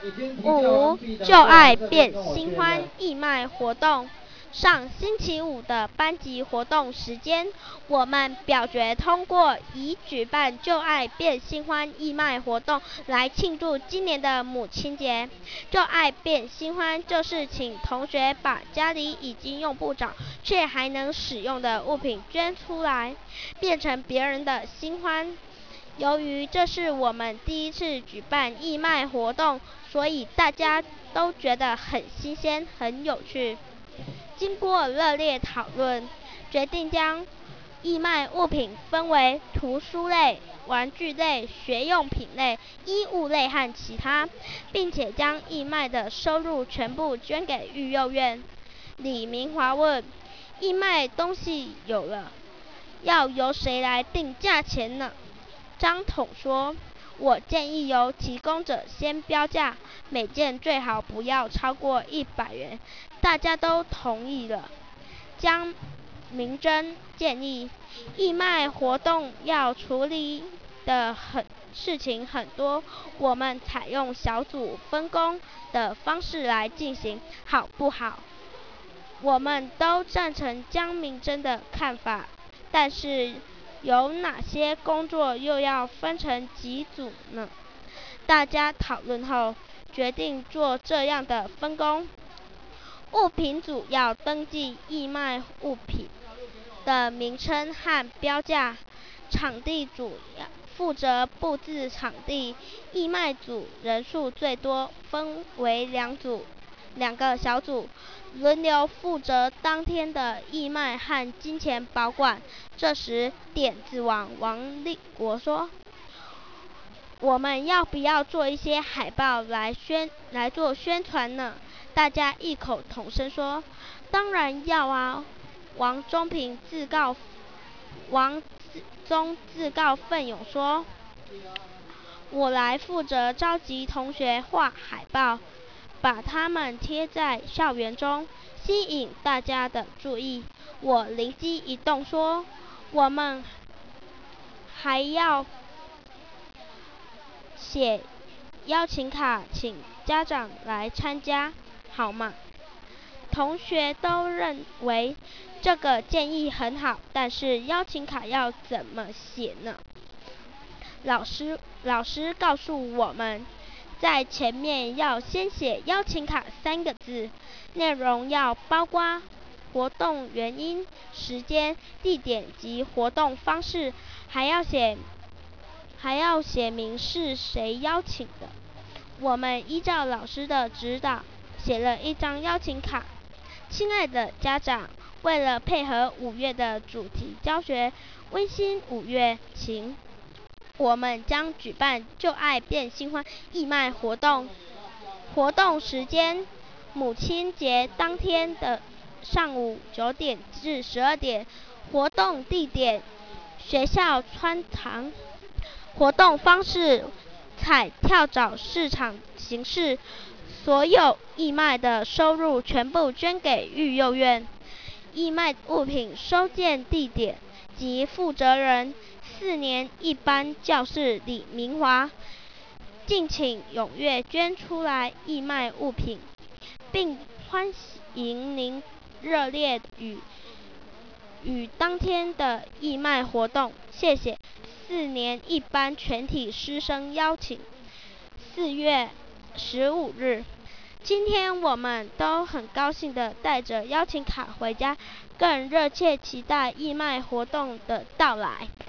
5. 旧爱变新欢义卖活动。上星期五的班级活动时间，我们表决通过以举办旧爱变新欢义卖活动来庆祝今年的母亲节。旧爱变新欢就是请同学把家里已经用不着却还能使用的物品捐出来，变成别人的新欢。由于这是我们第一次举办义卖活动，所以大家都觉得很新鲜、很有趣。经过热烈讨论，决定将义卖物品分为图书类、玩具类、学用品类、衣物类和其他，并且将义卖的收入全部捐给育幼院。李明华问：义卖东西有了，要由谁来定价钱呢？张统说：我建议由提供者先标价，每件最好不要超过100元。大家都同意了。江明珍建议，义卖活动要处理的事情很多，我们采用小组分工的方式来进行，好不好？我们都赞成江明珍的看法，但是有哪些工作又要分成几组呢？大家讨论后，决定做这样的分工。物品组要登记义卖物品的名称和标价，场地组负责布置场地，义卖组人数最多，分为两个小组，轮流负责当天的义卖和金钱保管。这时，点子王王立国说：我们要不要做一些海报来做宣传呢？大家异口同声说：当然要啊！王宗自告奋勇说：我来负责召集同学画海报，把它们贴在校园中，吸引大家的注意。我灵机一动说：我们还要写邀请卡，请家长来参加，好吗？同学都认为这个建议很好，但是邀请卡要怎么写呢？老师告诉我们，在前面要先写邀请卡3个字，内容要包括活动原因、时间、地点及活动方式，还要写明是谁邀请的。我们依照老师的指导，写了一张邀请卡。亲爱的家长，为了配合5月的主题教学温馨5月情，我们将举办旧爱变新欢义卖活动。活动时间：母亲节当天的上午9点至12点。活动地点：学校穿堂。活动方式：采跳蚤市场形式，所有义卖的收入全部捐给育幼院。义卖物品收件地点及负责人：4年一班教室李明华。敬请踊跃捐出来义卖物品，并欢迎您热烈与当天的义卖活动。谢谢。4年一班全体师生邀请。4月15日，今天我们都很高兴地带着邀请卡回家，更热切期待义卖活动的到来。